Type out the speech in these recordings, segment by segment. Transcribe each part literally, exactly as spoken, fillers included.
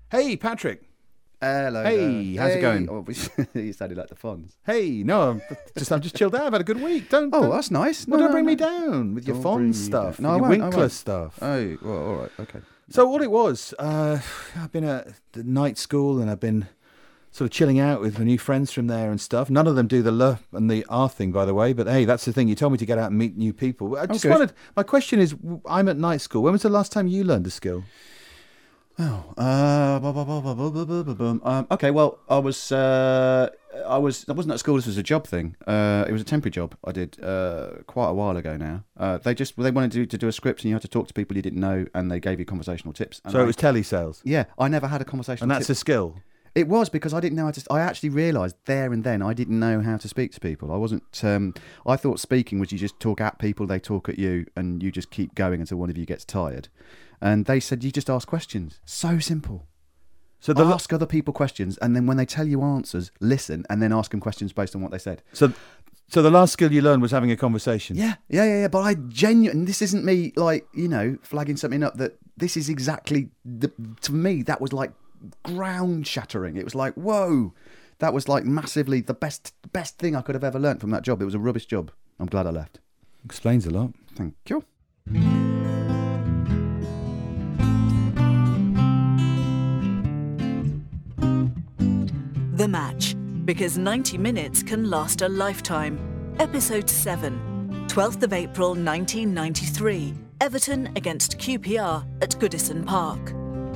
Hey, Patrick. Hello. Hey, there. how's hey. it going? Oh, you sounded like the Fonz. Hey, no, I'm just I'm just chilled out. I've had a good week. Don't. Oh, don't, that's nice. Well, no, don't no, bring no. me down with your Don't bring me Fonz stuff, down. No, with I your won't, I Winkler won't. stuff. Oh, well, all right, okay. So all it was, uh, I've been at the night school and I've been sort of chilling out with my new friends from there and stuff. None of them do the L and the R thing, by the way. But hey, that's the thing. You told me to get out and meet new people. I just good. wanted. My question is, I'm at night school. When was the last time you learned a skill? Oh, uh, bu- bu- bu- bu- bu- bu- bu- bu- bum. um, okay. Well, I was, uh, I was, I wasn't at school. This was a job thing. Uh, it was a temporary job I did uh, quite a while ago now. Uh, they just they wanted to, to do a script, and you had to talk to people you didn't know, and they gave you conversational tips. And So I, it was telesales, yeah, I never had a conversational. and that's tip. a skill. It was because I didn't know how to. I actually realised there and then I didn't know how to speak to people. I wasn't. Um, I thought speaking was you just talk at people, they talk at you, and you just keep going until one of you gets tired. And they said you just ask questions. So simple. So the Ask other people questions, and then when they tell you answers, listen, and then ask them questions based on what they said. so so the last skill you learned was having a conversation. Yeah, yeah, yeah. yeah. But I genuinely, this isn't me like you know flagging something up. That this is exactly the, to me that was like ground shattering. It was like whoa, that was like massively the best best thing I could have ever learnt from that job. It was a rubbish job. I'm glad I left. Explains a lot. Thank you. The Match, because ninety minutes can last a lifetime. Episode seven, twelfth of April nineteen ninety-three, Everton against Q P R at Goodison Park.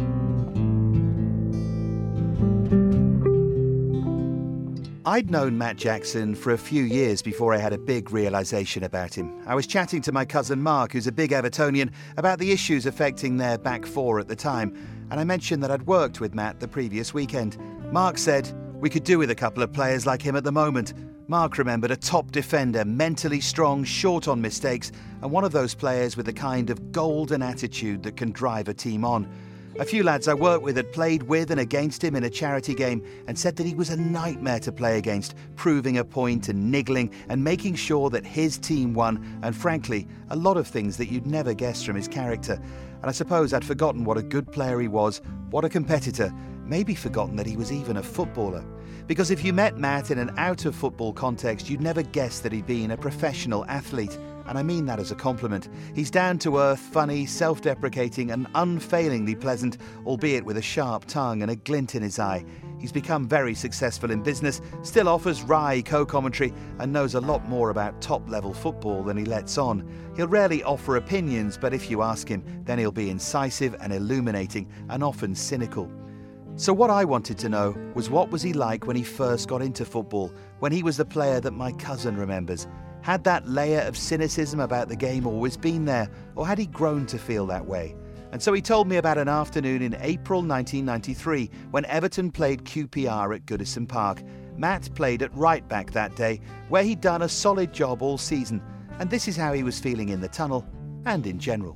I'd known Matt Jackson for a few years before I had a big realisation about him. I was chatting to my cousin Mark, who's a big Evertonian, about the issues affecting their back four at the time, and I mentioned that I'd worked with Matt the previous weekend. Mark said we could do with a couple of players like him at the moment. Mark remembered a top defender, mentally strong, short on mistakes, and one of those players with the kind of golden attitude that can drive a team on. A few lads I worked with had played with and against him in a charity game and said that he was a nightmare to play against, proving a point and niggling and making sure that his team won, and frankly, a lot of things that you'd never guess from his character. And I suppose I'd forgotten what a good player he was, what a competitor, maybe forgotten that he was even a footballer. Because if you met Matt in an out-of-football context, you'd never guess that he'd been a professional athlete. And I mean that as a compliment. He's down-to-earth, funny, self-deprecating and unfailingly pleasant, albeit with a sharp tongue and a glint in his eye. He's become very successful in business, still offers wry co-commentary and knows a lot more about top-level football than he lets on. He'll rarely offer opinions, but if you ask him, then he'll be incisive and illuminating and often cynical. So what I wanted to know was what was he like when he first got into football, when he was the player that my cousin remembers. Had that layer of cynicism about the game always been there, or had he grown to feel that way? And so he told me about an afternoon in April nineteen ninety-three when Everton played Q P R at Goodison Park. Matt played at right back that day, where he'd done a solid job all season. And this is how he was feeling in the tunnel and in general.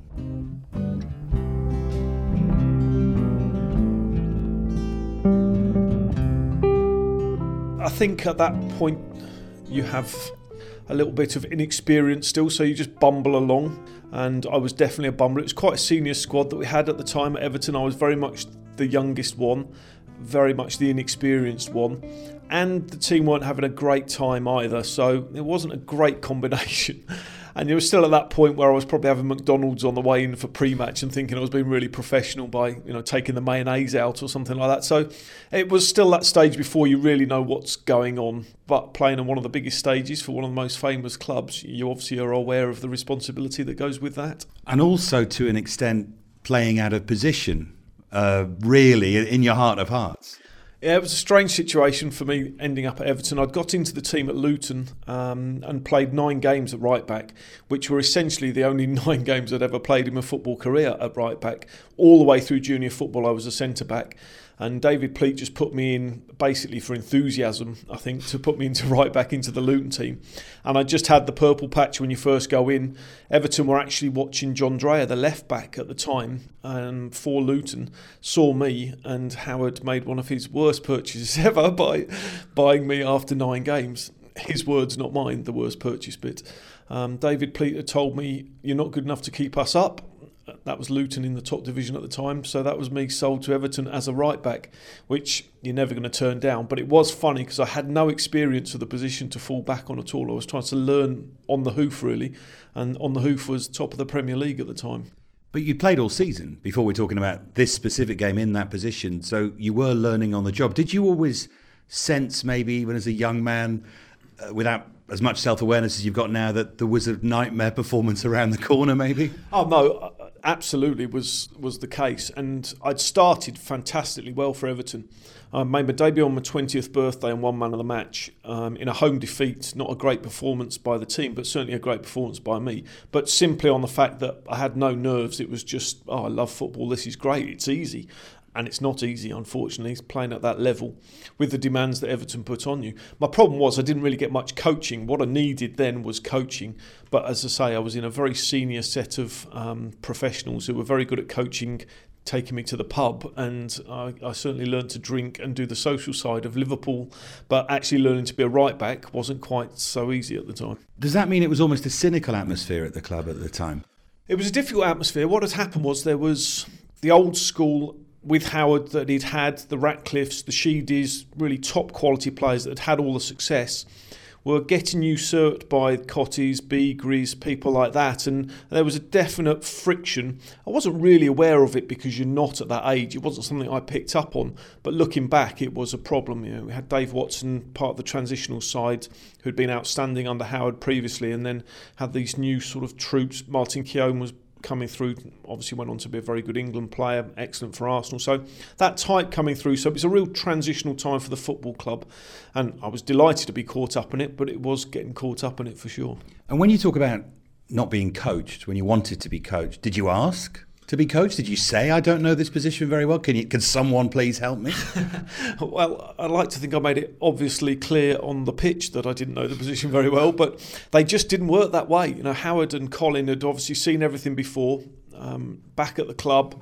I think at that point you have a little bit of inexperience still, so you just bumble along, and I was definitely a bumbler. It was quite a senior squad that we had at the time at Everton. I was very much the youngest one, very much the inexperienced one, and the team weren't having a great time either, so it wasn't a great combination. And it was still at that point where I was probably having McDonald's on the way in for pre-match and thinking I was being really professional by, you know, taking the mayonnaise out or something like that. So it was still that stage before you really know what's going on. But playing on one of the biggest stages for one of the most famous clubs, you obviously are aware of the responsibility that goes with that. And also, to an extent, playing out of position, uh, really, in your heart of hearts. Yeah, it was a strange situation for me ending up at Everton. I'd got into the team at Luton um, and played nine games at right back, which were essentially the only nine games I'd ever played in my football career at right back. All the way through junior football, I was a centre back. And David Pleat just put me in basically for enthusiasm, I think, to put me into right back into the Luton team. And I just had the purple patch when you first go in. Everton were actually watching John Dreyer, the left back at the time, um, for Luton, saw me, and Howard made one of his worst purchases ever by buying me after nine games. His words, not mine, the worst purchase bit. Um, David Pleat had told me, "You're not good enough to keep us up." That was Luton in the top division at the time, so that was me sold to Everton as a right back, which you're never going to turn down. But it was funny because I had no experience of the position to fall back on at all. I was trying to learn on the hoof really, and on the hoof was top of the Premier League at the time. But you played all season before we're talking about this specific game in that position, so you were learning on the job. Did you always sense, maybe even as a young man, uh, without as much self-awareness as you've got now, that there was a nightmare performance around the corner maybe? Oh no, absolutely was was the case, and I'd started fantastically well for Everton. I made my debut on my twentieth birthday and won man of the match um, in a home defeat. Not a great performance by the team, but certainly a great performance by me. But simply on the fact that I had no nerves, it was just, oh, I love football, this is great, it's easy. And it's not easy, unfortunately, playing at that level with the demands that Everton put on you. My problem was I didn't really get much coaching. What I needed then was coaching. But as I say, I was in a very senior set of um, professionals who were very good at coaching, taking me to the pub. And I, I certainly learned to drink and do the social side of Liverpool. But actually learning to be a right back wasn't quite so easy at the time. Does that mean it was almost a cynical atmosphere at the club at the time? It was a difficult atmosphere. What had happened was there was the old school with Howard that he'd had, the Ratcliffes, the Sheedys, really top quality players that had had all the success, were getting usurped by Cotties, Beagries, people like that, and there was a definite friction. I wasn't really aware of it because you're not at that age. It wasn't something I picked up on, but looking back, it was a problem. You know, we had Dave Watson, part of the transitional side, who'd been outstanding under Howard previously, and then had these new sort of troops. Martin Keown was coming through, obviously went on to be a very good England player, excellent for Arsenal. So that type coming through, so it was a real transitional time for the football club, and I was delighted to be caught up in it, but it was getting caught up in it for sure. And when you talk about not being coached, when you wanted to be coached, did you ask to be coached? Did you say, I don't know this position very well, can you, can someone please help me? Well, I like to think I made it obviously clear on the pitch that I didn't know the position very well, but they just didn't work that way. You know, Howard and Colin had obviously seen everything before, um, back at the club.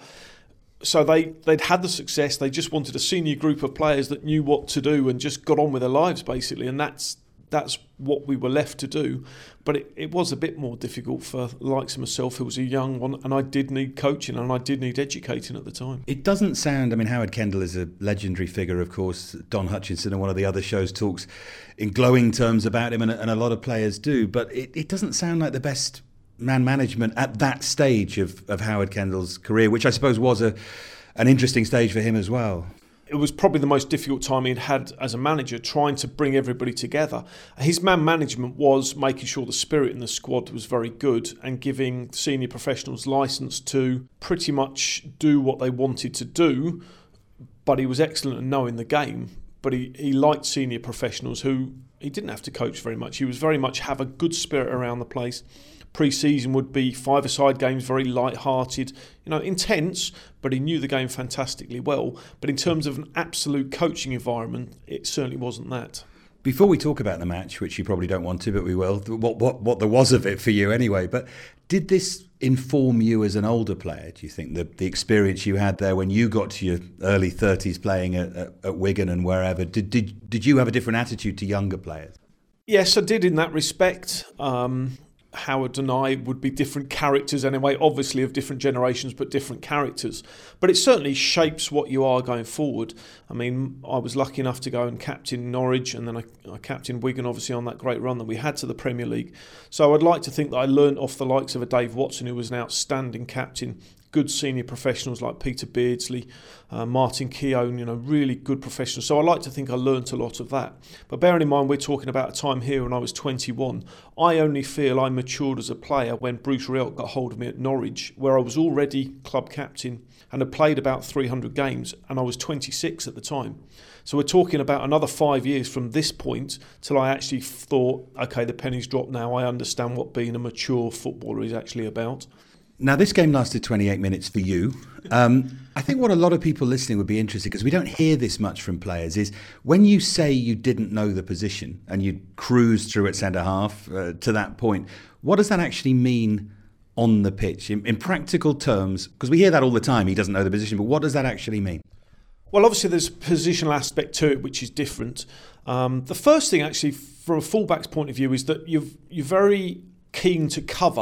So they, they'd had the success, they just wanted a senior group of players that knew what to do and just got on with their lives basically, and that's that's what we were left to do. But it, it was a bit more difficult for the likes of myself, who was a young one, and I did need coaching and I did need educating at the time. It doesn't sound, I mean, Howard Kendall is a legendary figure, of course. Don Hutchinson on one of the other shows talks in glowing terms about him, and, and a lot of players do, but it, it doesn't sound like the best man management at that stage of, of Howard Kendall's career, which I suppose was a an interesting stage for him as well. It was probably the most difficult time he'd had as a manager, trying to bring everybody together. His man management was making sure the spirit in the squad was very good and giving senior professionals licence to pretty much do what they wanted to do, but he was excellent at knowing the game. But he, he liked senior professionals who he didn't have to coach very much. He was very much have a good spirit around the place. Pre-season would be five-a-side games, very light-hearted, you know, intense, but he knew the game fantastically well. But in terms of an absolute coaching environment, it certainly wasn't that. Before we talk about the match, which you probably don't want to, but we will, what what what there was of it for you anyway, but did this inform you as an older player, do you think, the, the experience you had there when you got to your early thirties playing at, at, at Wigan and wherever, did, did, did you have a different attitude to younger players? Yes, I did in that respect. Um... Howard and I would be different characters anyway, obviously of different generations, but different characters. But it certainly shapes what you are going forward. I mean, I was lucky enough to go and captain Norwich, and then I, I captained Wigan, obviously, on that great run that we had to the Premier League. So I'd like to think that I learnt off the likes of a Dave Watson, who was an outstanding captain, good senior professionals like Peter Beardsley, uh, Martin Keown, you know, really good professionals. So I like to think I learnt a lot of that. But bearing in mind, we're talking about a time here when I was twenty-one. I only feel I matured as a player when Bruce Rioch got hold of me at Norwich, where I was already club captain and had played about three hundred games, and I was twenty-six at the time. So we're talking about another five years from this point till I actually thought, OK, the penny's dropped now. I understand what being a mature footballer is actually about. Now, this game lasted twenty-eight minutes for you. Um, I think what a lot of people listening would be interested, because we don't hear this much from players, is when you say you didn't know the position and you cruised through at centre-half uh, to that point, what does that actually mean on the pitch? In, in practical terms, because we hear that all the time, he doesn't know the position, but what does that actually mean? Well, obviously there's a positional aspect to it, which is different. Um, the first thing, actually, from a fullback's point of view, is that you've, you're very keen to cover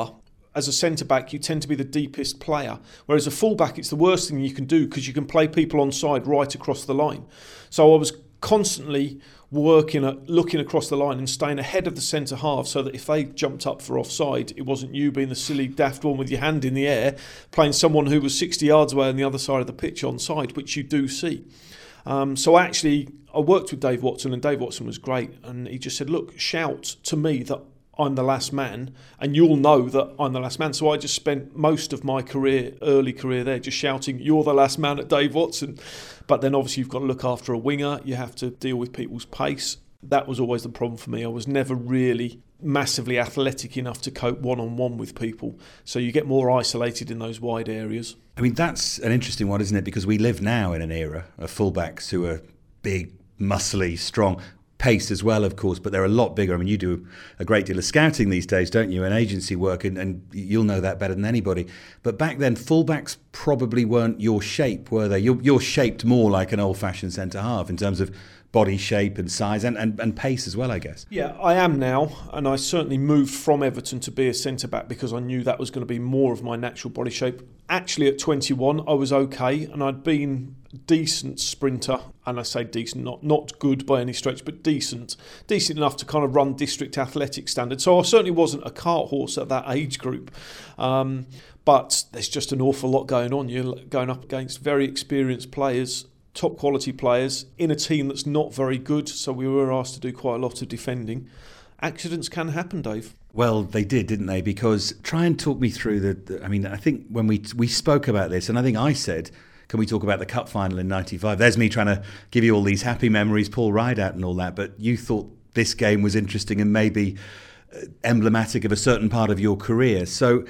as a centre-back, you tend to be the deepest player. Whereas a full-back, it's the worst thing you can do because you can play people onside right across the line. So I was constantly working at looking across the line and staying ahead of the centre half so that if they jumped up for offside, it wasn't you being the silly daft one with your hand in the air playing someone who was sixty yards away on the other side of the pitch onside, which you do see. Um, so actually, I worked with Dave Watson, and Dave Watson was great, and he just said, look, shout to me that I'm the last man, and you'll know that I'm the last man. So I just spent most of my career, early career there, just shouting, you're the last man at Dave Watson. But then obviously you've got to look after a winger, you have to deal with people's pace. That was always the problem for me. I was never really massively athletic enough to cope one-on-one with people. So you get more isolated in those wide areas. I mean, that's an interesting one, isn't it? Because we live now in an era of fullbacks who are big, muscly, strong. Pace as well, of course, but they're a lot bigger. I mean, you do a great deal of scouting these days, don't you, and agency work, and, and you'll know that better than anybody. But back then, fullbacks probably weren't your shape, were they? You're, you're shaped more like an old-fashioned centre-half in terms of body shape and size and, and, and pace as well, I guess. Yeah, I am now, and I certainly moved from Everton to be a centre-back because I knew that was going to be more of my natural body shape. Actually, at twenty-one, I was okay, and I'd been decent sprinter, and I say decent, not not good by any stretch, but decent, decent enough to kind of run district athletic standards. So I certainly wasn't a cart horse at that age group, um, but there's just an awful lot going on. You're going up against very experienced players, top quality players in a team that's not very good. So we were asked to do quite a lot of defending. Accidents can happen, Dave. Well, they did, didn't they? Because try and talk me through the, the I mean, I think when we we spoke about this, and I think I said, can we talk about the cup final in ninety-five? There's me trying to give you all these happy memories, Paul Rideout and all that, but you thought this game was interesting and maybe emblematic of a certain part of your career. So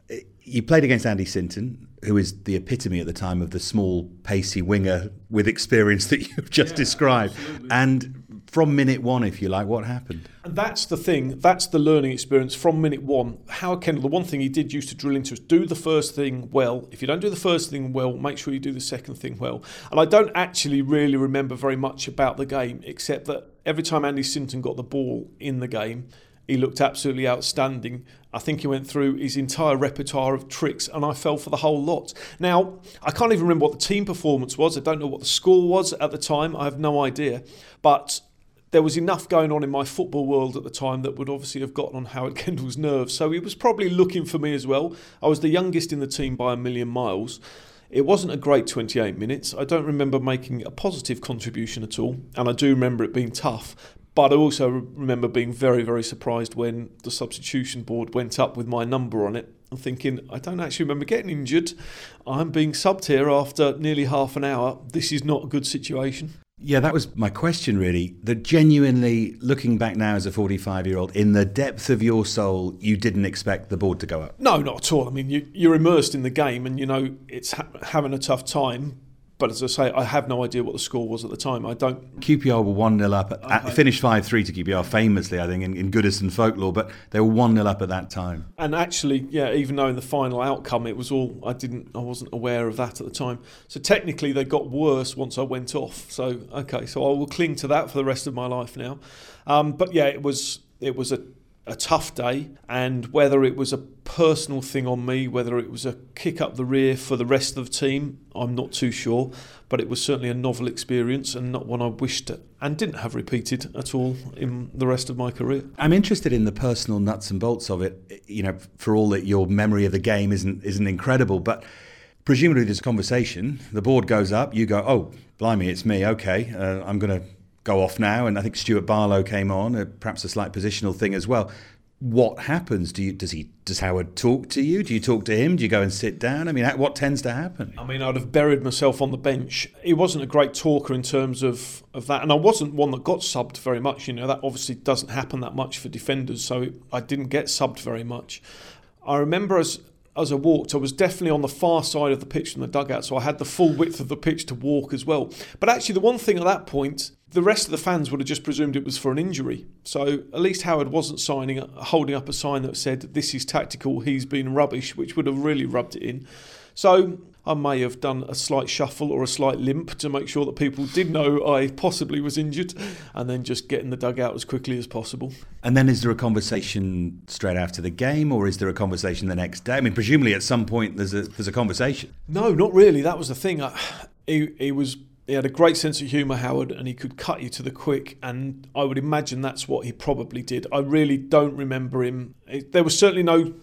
you played against Andy Sinton, who is the epitome at the time of the small, pacey winger with experience that you've just yeah, described. Absolutely. And from minute one, if you like, what happened? And that's the thing, that's the learning experience from minute one. Howard Kendall, the one thing he did used to drill into is do the first thing well. If you don't do the first thing well, make sure you do the second thing well. And I don't actually really remember very much about the game, except that every time Andy Sinton got the ball in the game, he looked absolutely outstanding. I think he went through his entire repertoire of tricks and I fell for the whole lot. Now, I can't even remember what the team performance was. I don't know what the score was at the time. I have no idea. But there was enough going on in my football world at the time that would obviously have gotten on Howard Kendall's nerves. So he was probably looking for me as well. I was the youngest in the team by a million miles. It wasn't a great twenty-eight minutes. I don't remember making a positive contribution at all. And I do remember it being tough. But I also remember being very, very surprised when the substitution board went up with my number on it and thinking, I don't actually remember getting injured. I'm being subbed here after nearly half an hour. This is not a good situation. Yeah, that was my question, really. That genuinely, looking back now as a forty-five-year-old, in the depth of your soul, you didn't expect the board to go up? No, not at all. I mean, you, you're immersed in the game and, you know, it's ha- having a tough time. But as I say, I have no idea what the score was at the time. I don't. Q P R were one nil up. At, okay. at, finished five three to Q P R, famously, I think, in, in Goodison folklore. But they were one nil up at that time. And actually, yeah, even though in the final outcome it was all, I didn't, I wasn't aware of that at the time. So technically, they got worse once I went off. So okay, so I will cling to that for the rest of my life now. Um, but yeah, it was, it was a. a tough day, and whether it was a personal thing on me, whether it was a kick up the rear for the rest of the team, I'm not too sure, but it was certainly a novel experience and not one I wished and didn't have repeated at all in the rest of my career. I'm interested in the personal nuts and bolts of it, you know, for all that your memory of the game isn't isn't incredible, but presumably there's a conversation, the board goes up, you go, oh, blimey, it's me, okay, uh, I'm going to go off now, and I think Stuart Barlow came on, uh, perhaps a slight positional thing as well. What happens? Do you does he does Howard talk to you? Do you talk to him? Do you go and sit down? I mean, what tends to happen? I mean, I'd have buried myself on the bench. He wasn't a great talker in terms of, of that, and I wasn't one that got subbed very much. You know, that obviously doesn't happen that much for defenders, so it, I didn't get subbed very much. I remember as as I walked, I was definitely on the far side of the pitch from the dugout, so I had the full width of the pitch to walk as well. But actually, the one thing at that point, the rest of the fans would have just presumed it was for an injury. So at least Howard wasn't signing, holding up a sign that said, this is tactical, he's been rubbish, which would have really rubbed it in. So I may have done a slight shuffle or a slight limp to make sure that people did know I possibly was injured, and then just get in the dugout as quickly as possible. And then is there a conversation straight after the game, or is there a conversation the next day? I mean, presumably at some point there's a there's a conversation. No, not really. That was the thing. I, he, he was... He had a great sense of humour, Howard, and he could cut you to the quick, and I would imagine that's what he probably did. I really don't remember him. It, there was certainly no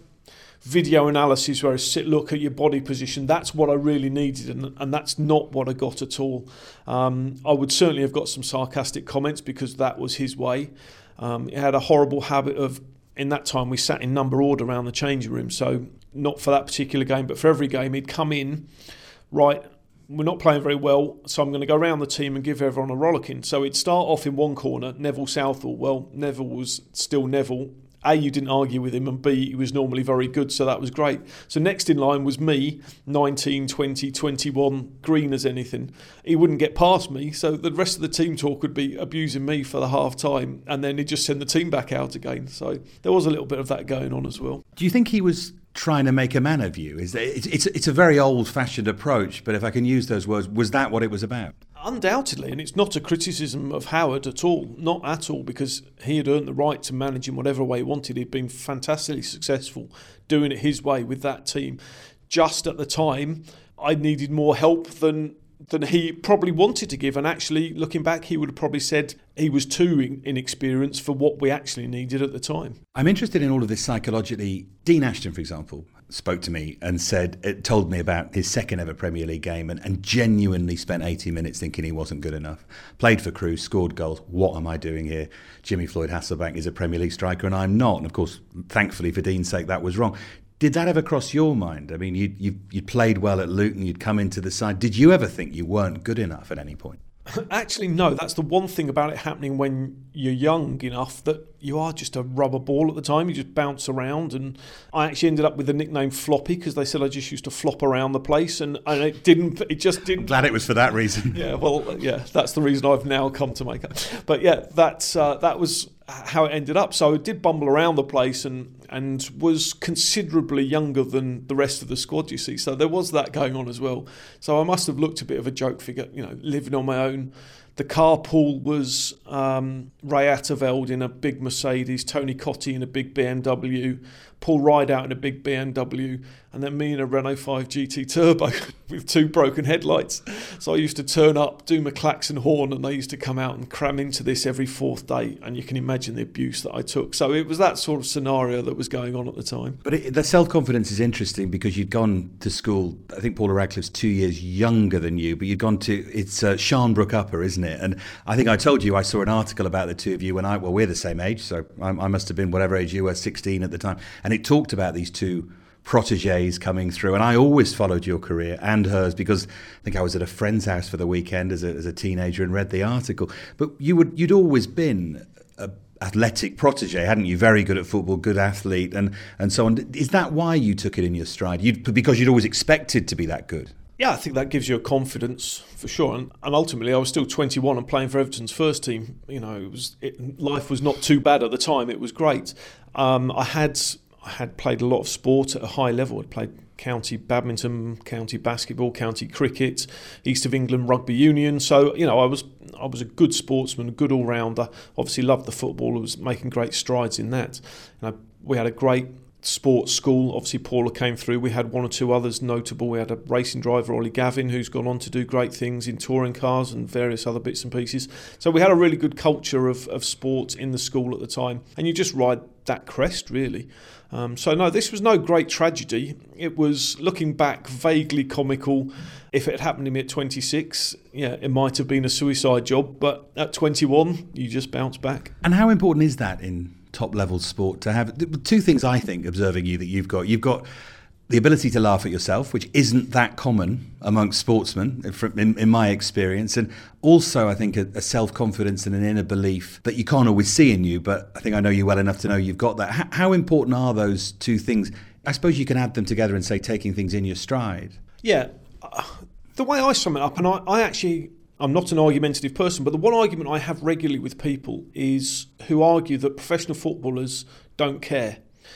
video analysis where I sit, look at your body position. That's what I really needed, and, and that's not what I got at all. Um, I would certainly have got some sarcastic comments because that was his way. Um, he had a horrible habit of, in that time we sat in number order around the changing room, so not for that particular game, but for every game he'd come in, right, we're not playing very well, so I'm going to go around the team and give everyone a rollicking. So he'd start off in one corner, Neville Southall. Well, Neville was still Neville. A, you didn't argue with him, and B, he was normally very good, so that was great. So next in line was me, nineteen, twenty, twenty-one, green as anything. He wouldn't get past me, so the rest of the team talk would be abusing me for the half time, and then he'd just send the team back out again. So there was a little bit of that going on as well. Do you think he was trying to make a man of you? Is it's it's it's a very old-fashioned approach, but if I can use those words, was that what it was about? Undoubtedly, and it's not a criticism of Howard at all, not at all, because he had earned the right to manage in whatever way he wanted. He'd been fantastically successful doing it his way with that team. Just at the time, I needed more help than than he probably wanted to give, and actually, looking back, he would have probably said he was too inexperienced for what we actually needed at the time. I'm interested in all of this psychologically. Dean Ashton, for example, spoke to me and said, it told me about his second ever Premier League game and, and genuinely spent eighty minutes thinking he wasn't good enough. Played for Crewe, scored goals. What am I doing here? Jimmy Floyd Hasselbank is a Premier League striker and I'm not. And of course, thankfully for Dean's sake, that was wrong. Did that ever cross your mind? I mean, you you you played well at Luton, you'd come into the side. Did you ever think you weren't good enough at any point? Actually, no. That's the one thing about it happening when you're young enough, that you are just a rubber ball at the time. You just bounce around. And I actually ended up with the nickname Floppy because they said I just used to flop around the place, and, and it didn't. It just didn't. I'm glad it was for that reason. Yeah, well, yeah, that's the reason I've now come to make it. But yeah, that's uh, that was how it ended up. So I did bumble around the place and and was considerably younger than the rest of the squad, you see. So there was that going on as well. So I must have looked a bit of a joke figure, you know, living on my own. The carpool was um, Ray Atterveld in a big Mercedes, Tony Cottee in a big B M W, Paul Rideout in a big B M W, and then me in a Renault five G T Turbo with two broken headlights. So I used to turn up, do my klaxon horn, and they used to come out and cram into this every fourth day. And you can imagine the abuse that I took. So it was that sort of scenario that was going on at the time. But it, the self-confidence is interesting because you'd gone to school, I think Paula Radcliffe's two years younger than you, but you'd gone to, it's uh, Sharnbrook Upper, isn't it? And I think I told you I saw an article about the two of you when I, well, we're the same age, so I, I must have been whatever age you were, sixteen at the time. And it talked about these two protégés coming through, and I always followed your career and hers because I think I was at a friend's house for the weekend as a, as a teenager and read the article. But you would, you'd always been a athletic protégé, hadn't you? Very good at football, good athlete, and, and so on. Is that why you took it in your stride? You'd, because you'd always expected to be that good? Yeah, I think that gives you a confidence for sure. And, and ultimately, I was still twenty-one and playing for Everton's first team. You know, it was it, life was not too bad at the time. It was great. Um, I had I had played a lot of sport at a high level. I'd played county badminton, county basketball, county cricket, East of England rugby union. So you know, I was I was a good sportsman, a good all rounder. Obviously, loved the football. I was making great strides in that. You know, we had a great sports school. Obviously Paula came through. We had one or two others notable. We had a racing driver, Ollie Gavin, who's gone on to do great things in touring cars and various other bits and pieces. So we had a really good culture of, of sport in the school at the time, and you just ride that crest really. Um, so no, this was no great tragedy. It was, looking back, vaguely comical. If it had happened to me at twenty-six, yeah, it might have been a suicide job, but at twenty-one you just bounce back. And how important is that in top level sport to have two things? I think, observing you, that you've got you've got the ability to laugh at yourself, which isn't that common amongst sportsmen in, in my experience, and also I think a, a self-confidence and an inner belief that you can't always see in you, but I think I know you well enough to know you've got that. How, how important are those two things? I suppose you can add them together and say taking things in your stride. Yeah, uh, the way I sum it up, and I, I actually I'm not an argumentative person, but the one argument I have regularly with people is who argue that professional footballers don't care.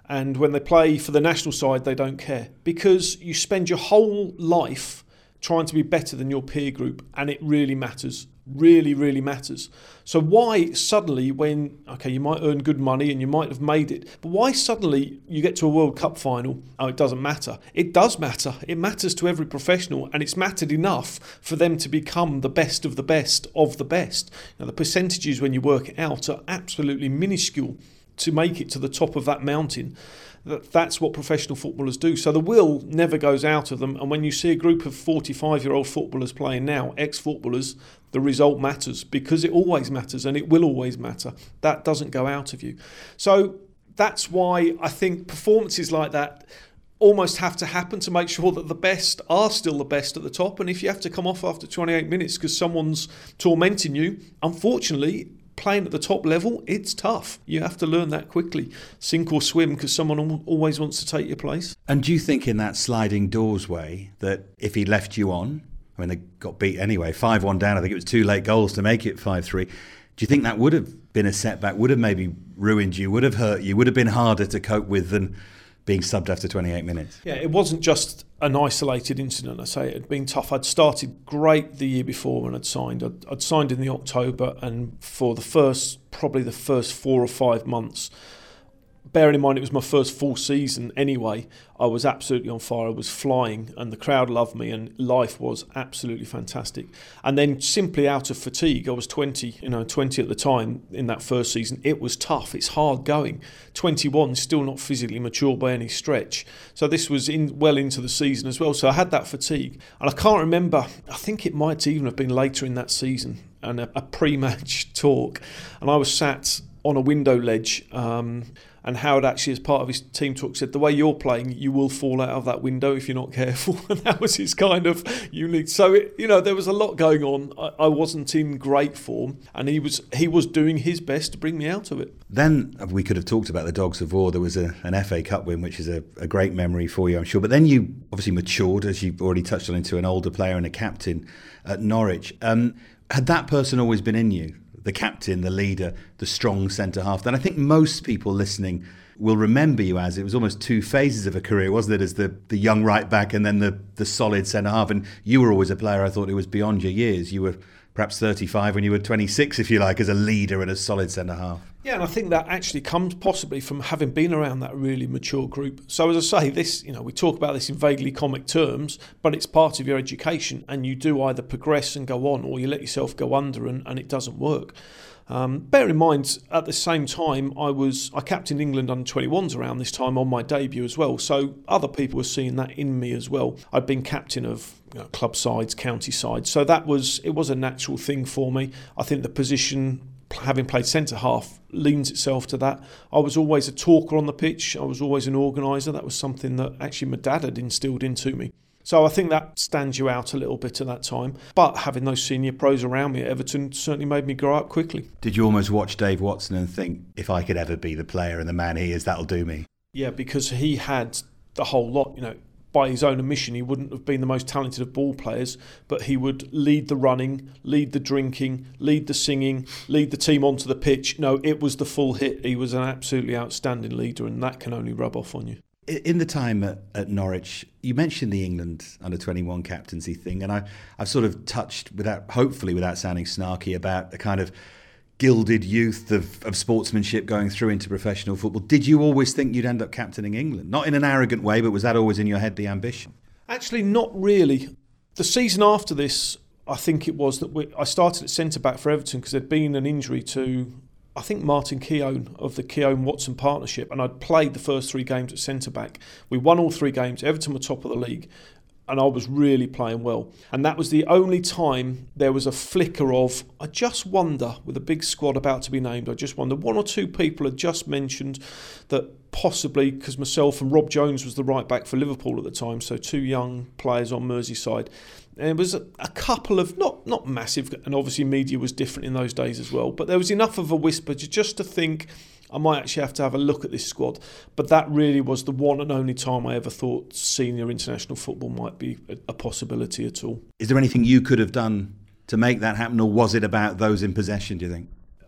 And when they play for the national side, they don't care. Because you spend your whole life trying to be better than your peer group, and it really matters. Really, really matters. So why suddenly when, okay, you might earn good money and you might have made it, but why suddenly you get to a World Cup final, oh, it doesn't matter? It does matter. It matters to every professional, and it's mattered enough for them to become the best of the best of the best. Now, the percentages when you work it out are absolutely minuscule to make it to the top of that mountain. That's what professional footballers do. So the will never goes out of them. And when you see a group of forty-five-year-old footballers playing now, ex-footballers, the result matters, because it always matters and it will always matter. That doesn't go out of you. So that's why I think performances like that almost have to happen to make sure that the best are still the best at the top. And if you have to come off after twenty-eight minutes because someone's tormenting you, unfortunately, playing at the top level, it's tough. You have to learn that quickly. Sink or swim, because someone always wants to take your place. And do you think in that sliding doors way that if he left you on, I mean, they got beat anyway, five one down, I think it was two late goals to make it five three. Do you think that would have been a setback, would have maybe ruined you, would have hurt you, would have been harder to cope with than being subbed after twenty-eight minutes? Yeah, it wasn't just an isolated incident. I say it had been tough. I'd started great the year before when I'd signed. I'd, I'd signed in the October, and for the first, probably the first four or five months, bearing in mind it was my first full season anyway, I was absolutely on fire. I was flying, and the crowd loved me, and life was absolutely fantastic. And then simply out of fatigue, I was twenty, you know, twenty at the time in that first season. It was tough. It's hard going. twenty-one, still not physically mature by any stretch. So this was in well into the season as well. So I had that fatigue, and I can't remember. I think it might even have been later in that season, and a, a pre-match talk, and I was sat on a window ledge. Um, And Howard actually, as part of his team talk, said, the way you're playing, you will fall out of that window if you're not careful. And that was his kind of unique. So, it, you know, there was a lot going on. I, I wasn't in great form, and he was he was doing his best to bring me out of it. Then we could have talked about the Dogs of War. There was a, an F A Cup win, which is a, a great memory for you, I'm sure. But then you obviously matured, as you've already touched on, into an older player and a captain at Norwich. Um, had that person always been in you? The captain, the leader, the strong centre-half. Then I think most people listening will remember you as, it was almost two phases of a career, wasn't it? As the, the young right-back and then the, the solid centre-half. And you were always a player, I thought, who was beyond your years. You were perhaps thirty-five when you were twenty-six, if you like, as a leader and a solid centre-half. Yeah, and I think that actually comes possibly from having been around that really mature group. So as I say, this, you know, we talk about this in vaguely comic terms, but it's part of your education, and you do either progress and go on, or you let yourself go under and, and it doesn't work. Um, bear in mind, at the same time, I was I captained England under twenty-ones around this time on my debut as well. So other people were seeing that in me as well. I'd been captain of, you know, club sides, county sides, so that was it was a natural thing for me. I think the position, having played centre half, leans itself to that. I was always a talker on the pitch. I was always an organiser. That was something that actually my dad had instilled into me. So I think that stands you out a little bit at that time. But having those senior pros around me at Everton certainly made me grow up quickly. Did you almost watch Dave Watson and think, if I could ever be the player and the man he is, that'll do me? Yeah, because he had the whole lot, you know. By his own admission, he wouldn't have been the most talented of ball players, but he would lead the running, lead the drinking, lead the singing, lead the team onto the pitch. No, it was the full hit. He was an absolutely outstanding leader, and that can only rub off on you. In the time at, at Norwich, you mentioned the England under twenty-one captaincy thing, and I, I've sort of touched, without hopefully without sounding snarky, about the kind of gilded youth of, of sportsmanship going through into professional football. Did you always think you'd end up captaining England? Not in an arrogant way, but was that always in your head, the ambition? Actually, not really. The season after this, I think it was that we, I started at centre-back for Everton because there'd been an injury to, I think, Martin Keown of the Keown-Watson partnership, and I'd played the first three games at centre-back. We won all three games. Everton were top of the league, and I was really playing well. And that was the only time there was a flicker of, I just wonder, with a big squad about to be named, I just wonder, one or two people had just mentioned that possibly, because myself and Rob Jones was the right back for Liverpool at the time, so two young players on Merseyside. And it was a, a couple of, not not massive, and obviously media was different in those days as well, but there was enough of a whisper to just to think, I might actually have to have a look at this squad. But that really was the one and only time I ever thought senior international football might be a, a possibility at all. Is there anything you could have done to make that happen, or was it about those in possession, do you think?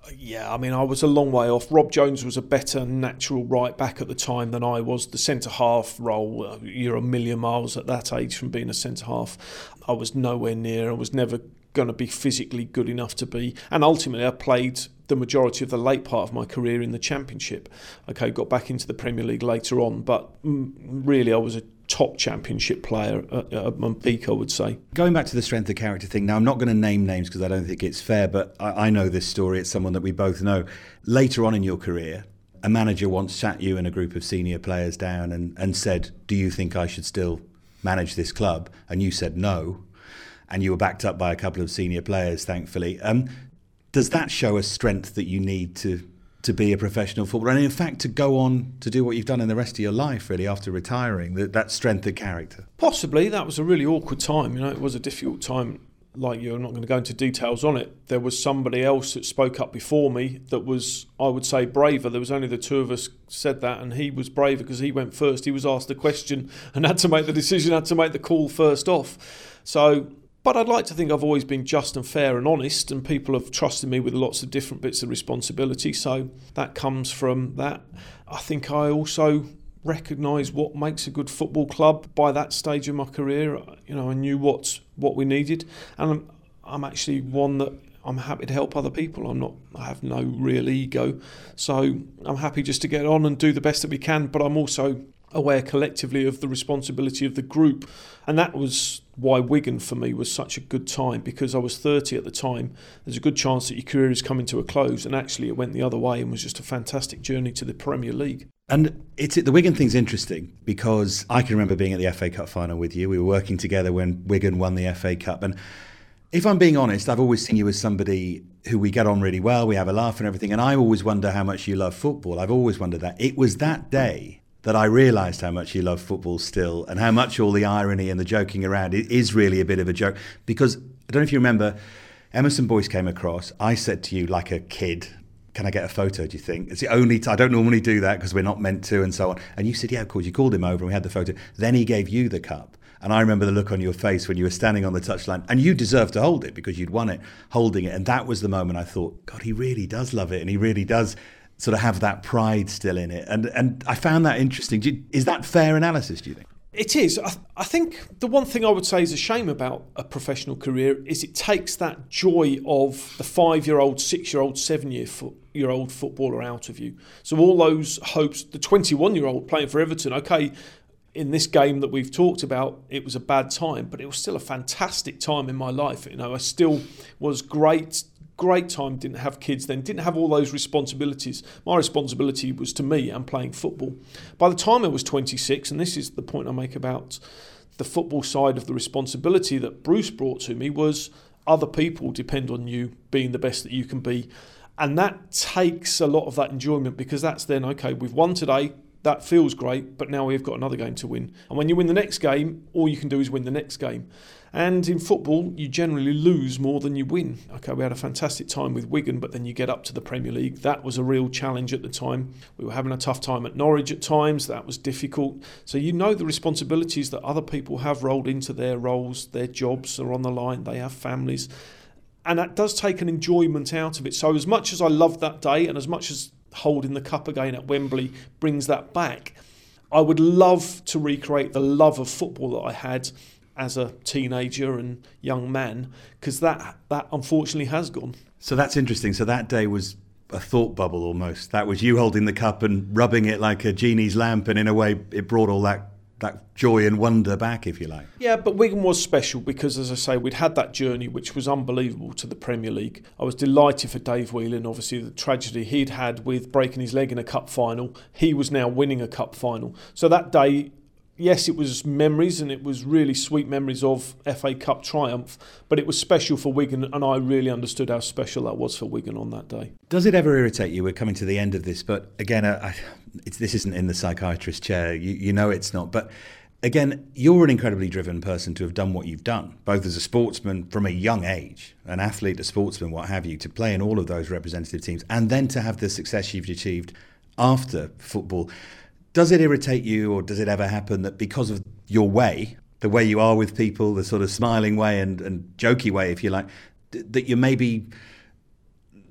Yeah, I mean, I was a long way off. Rob Jones was a better natural right back at the time than I was. The centre-half role, you're a million miles at that age from being a centre-half. I was nowhere near. I was never going to be physically good enough to be. And ultimately, I played the majority of the late part of my career in the Championship. Okay, got back into the Premier League later on, but really I was a top Championship player at, at my peak, I would say. Going back to the strength of character thing, now I'm not going to name names because I don't think it's fair, but I, I know this story. It's someone that we both know. Later on in your career, a manager once sat you and a group of senior players down and, and said, do you think I should still manage this club? And you said no, and you were backed up by a couple of senior players, thankfully. Um, does that show a strength that you need to to be a professional footballer, and in fact to go on to do what you've done in the rest of your life, really, after retiring, that, that strength of character? Possibly. That was a really awkward time. You know, it was a difficult time. Like you, I'm not going to go into details on it. There was somebody else that spoke up before me that was, I would say, braver. There was only the two of us said that, and he was braver because he went first. He was asked the question and had to make the decision, had to make the call first off. So... But I'd like to think I've always been just and fair and honest, and people have trusted me with lots of different bits of responsibility, so that comes from that. I think I also recognise what makes a good football club by that stage of my career. You know, I knew what's, what we needed, and I'm, I'm actually one that I'm happy to help other people. I'm not, I have no real ego, so I'm happy just to get on and do the best that we can, but I'm also aware collectively of the responsibility of the group, and that was why Wigan for me was such a good time, because I was thirty at the time. There's a good chance that your career is coming to a close, and actually it went the other way and was just a fantastic journey to the Premier League. And it's the Wigan thing's interesting because I can remember being at the F A Cup final with you. We were working together when Wigan won the F A Cup, and if I'm being honest, I've always seen you as somebody who we get on really well, we have a laugh and everything, and I always wonder how much you love football. I've always wondered that. It was that day that I realised how much you love football still, and how much all the irony and the joking around it is really a bit of a joke. Because, I don't know if you remember, Emerson Boyce came across, I said to you like a kid, can I get a photo, do you think? It's the only time, I don't normally do that because we're not meant to and so on. And you said, yeah, of course, you called him over and we had the photo. Then he gave you the cup. And I remember the look on your face when you were standing on the touchline, and you deserved to hold it because you'd won it, holding it. And that was the moment I thought, God, he really does love it, and he really does sort of have that pride still in it. And and I found that interesting. Do you, is that fair analysis, do you think? It is. I, I think the one thing I would say is a shame about a professional career is it takes that joy of the five-year-old, six-year-old, seven-year-old footballer out of you. So all those hopes, the twenty-one-year-old playing for Everton, okay, in this game that we've talked about, it was a bad time, but it was still a fantastic time in my life. You know, I still was great Great time, didn't have kids then, didn't have all those responsibilities. My responsibility was to me and playing football. By the time I was twenty-six, and this is the point I make about the football side of the responsibility that Bruce brought to me, was other people depend on you being the best that you can be. And that takes a lot of that enjoyment, because that's then, okay, we've won today, that feels great, but now we've got another game to win. And when you win the next game, all you can do is win the next game. And in football, you generally lose more than you win. Okay, we had a fantastic time with Wigan, but then you get up to the Premier League. That was a real challenge at the time. We were having a tough time at Norwich at times. That was difficult. So you know the responsibilities that other people have rolled into their roles. Their jobs are on the line. They have families. And that does take an enjoyment out of it. So as much as I loved that day, and as much as holding the cup again at Wembley brings that back, I would love to recreate the love of football that I had as a teenager and young man, because that that unfortunately has gone. So that's interesting. So that day was a thought bubble almost. That was you holding the cup and rubbing it like a genie's lamp, and in a way it brought all that that joy and wonder back, if you like. Yeah, but Wigan was special because, as I say, we'd had that journey which was unbelievable to the Premier League. I was delighted for Dave Whelan, obviously the tragedy he'd had with breaking his leg in a cup final. He was now winning a cup final. So that day, yes, it was memories, and it was really sweet memories of F A Cup triumph, but it was special for Wigan, and I really understood how special that was for Wigan on that day. Does it ever irritate you? We're coming to the end of this, but again, I, it's, this isn't in the psychiatrist's chair. You, you know it's not. But again, you're an incredibly driven person to have done what you've done, both as a sportsman from a young age, an athlete, a sportsman, what have you, to play in all of those representative teams, and then to have the success you've achieved after football. Does it irritate you, or does it ever happen that because of your way, the way you are with people, the sort of smiling way and, and jokey way, if you like, th- that you maybe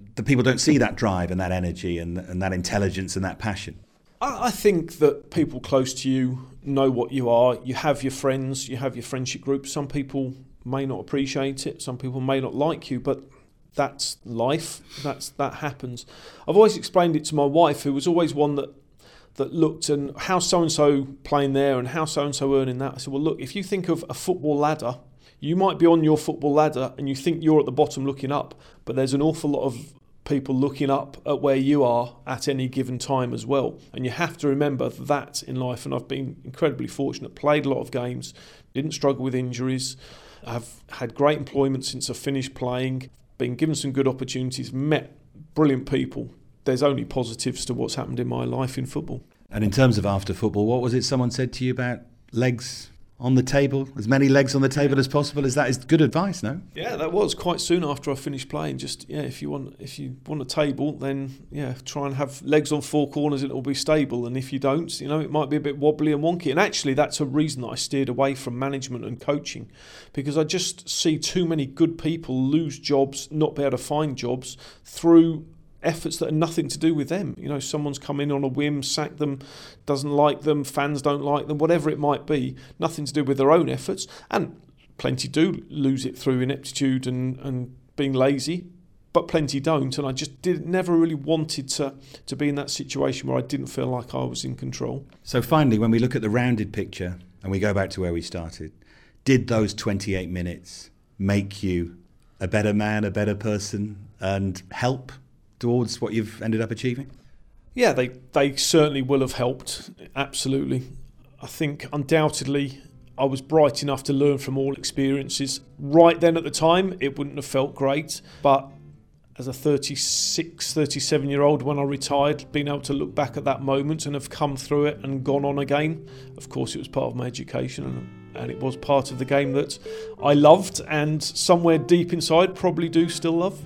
that people don't see that drive and that energy and, and that intelligence and that passion? I, I think that people close to you know what you are. You have your friends, you have your friendship group. Some people may not appreciate it, some people may not like you, but that's life. That's that happens. I've always explained it to my wife, who was always one that that looked and how so-and-so playing there and how so-and-so earning that. I said, well, look, if you think of a football ladder, you might be on your football ladder and you think you're at the bottom looking up, but there's an awful lot of people looking up at where you are at any given time as well. And you have to remember that in life. And I've been incredibly fortunate, played a lot of games, didn't struggle with injuries. I've had great employment since I finished playing, been given some good opportunities, met brilliant people. There's only positives to what's happened in my life in football. And in terms of after football, what was it someone said to you about legs on the table? As many legs on the table as possible? Is that is good advice, no? Yeah, that was quite soon after I finished playing. Just, yeah, if you want if you want a table, then, yeah, try and have legs on four corners and it'll be stable. And if you don't, you know, it might be a bit wobbly and wonky. And actually, that's a reason that I steered away from management and coaching, because I just see too many good people lose jobs, not be able to find jobs through efforts that are nothing to do with them. You know, someone's come in on a whim, sacked them, doesn't like them, fans don't like them, whatever it might be, nothing to do with their own efforts. And plenty do lose it through ineptitude and, and being lazy, but plenty don't. And I just did never really wanted to, to be in that situation where I didn't feel like I was in control. So finally, when we look at the rounded picture and we go back to where we started, did those twenty-eight minutes make you a better man, a better person, and help towards what you've ended up achieving? Yeah, they, they certainly will have helped, absolutely. I think undoubtedly I was bright enough to learn from all experiences. Right then at the time, it wouldn't have felt great, but as a thirty-six, thirty-seven-year-old, when I retired, being able to look back at that moment and have come through it and gone on again, of course it was part of my education and, and it was part of the game that I loved and somewhere deep inside probably do still love.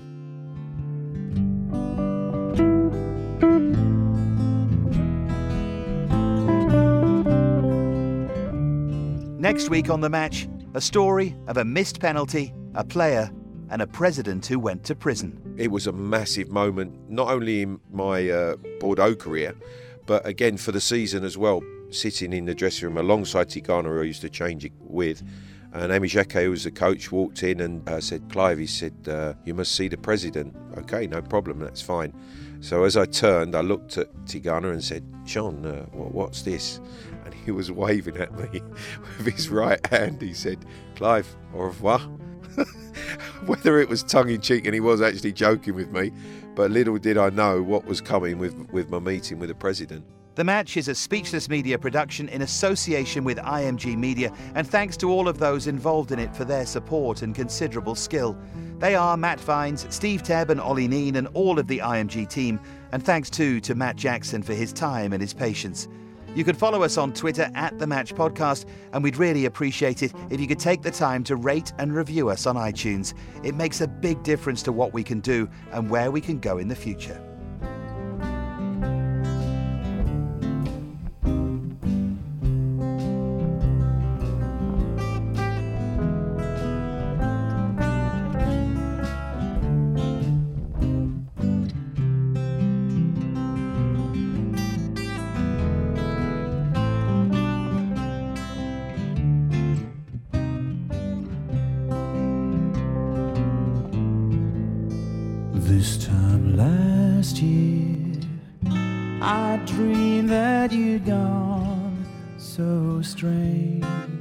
Next week on The Match, a story of a missed penalty, a player, and a president who went to prison. It was a massive moment, not only in my uh, Bordeaux career, but again for the season as well. Sitting in the dressing room alongside Tigana, who I used to change it with, and Amy Jacquet, who was the coach, walked in and uh, said, Clive, he said, uh, you must see the president. Okay, no problem, that's fine. So as I turned, I looked at Tigana and said, John, uh, what's this? And he was waving at me with his right hand. He said, Clive, au revoir. Whether it was tongue-in-cheek and he was actually joking with me, but little did I know what was coming with, with my meeting with the president. The Match is a Speechless Media production in association with I M G Media, and thanks to all of those involved in it for their support and considerable skill. They are Matt Vines, Steve Tebb and Ollie Neen and all of the I M G team, and thanks too to Matt Jackson for his time and his patience. You can follow us on Twitter at The Match Podcast, and we'd really appreciate it if you could take the time to rate and review us on iTunes. It makes a big difference to what we can do and where we can go in the future. This time last year, I dreamed that you'd gone. So strange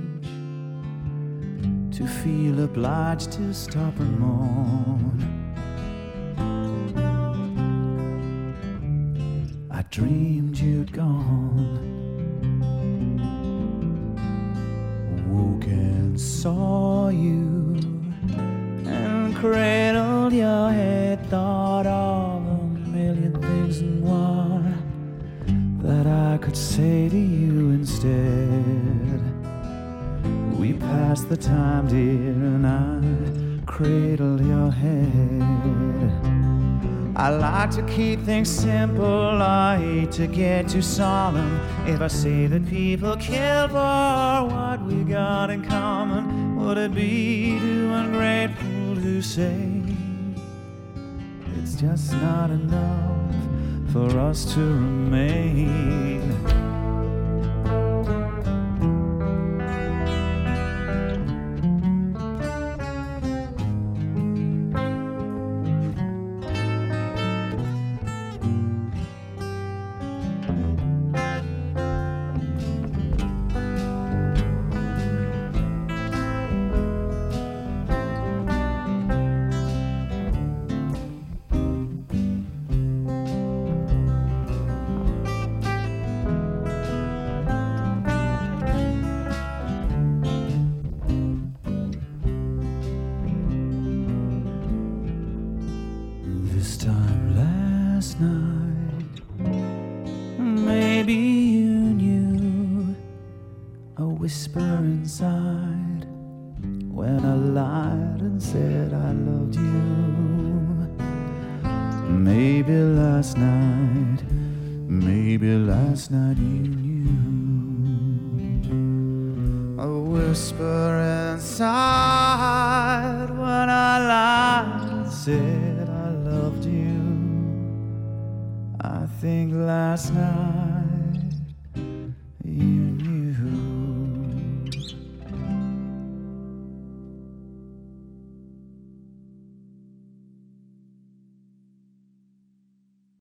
to feel obliged to stop and mourn. I dreamed you'd gone. Woke and saw you and cradled your head. Thought of a million things and one that I could say to you instead. We passed the time, dear, and I cradled your head. I like to keep things simple, I hate to get too solemn. If I say that people kill for what we got in common, would it be too ungrateful to say it's just not enough for us to remain. This time last night, maybe you knew a whisper inside when I lied and said I loved you. Maybe last night, maybe last night you knew a whisper inside when I lied and said I loved you. I think last night